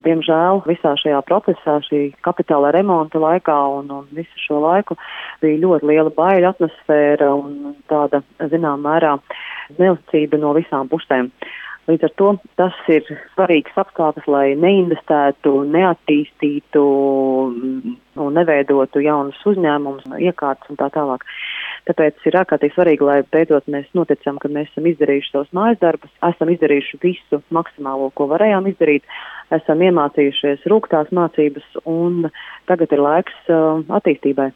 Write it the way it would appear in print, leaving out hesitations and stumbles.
Diemžēl visā šajā procesā, šī kapitāla remonta laikā un visu šo laiku bija ļoti liela baiļu atmosfēra un tāda, zinām mērā, neuzticība no visām pusēm. Līdz ar to tas ir svarīgs apstākļus, lai neinvestētu, neattīstītu un neveidotu jaunus uzņēmumus, iekārtas un tā tālāk. Tāpēc ir ārkārtīgi svarīgi, lai beidzot mēs noticam, ka mēs esam izdarījuši savus mājas darbus, esam izdarījuši visu maksimālo, ko varējām izdarīt, esam iemācījušies rūgtās mācības un tagad ir laiks attīstībai.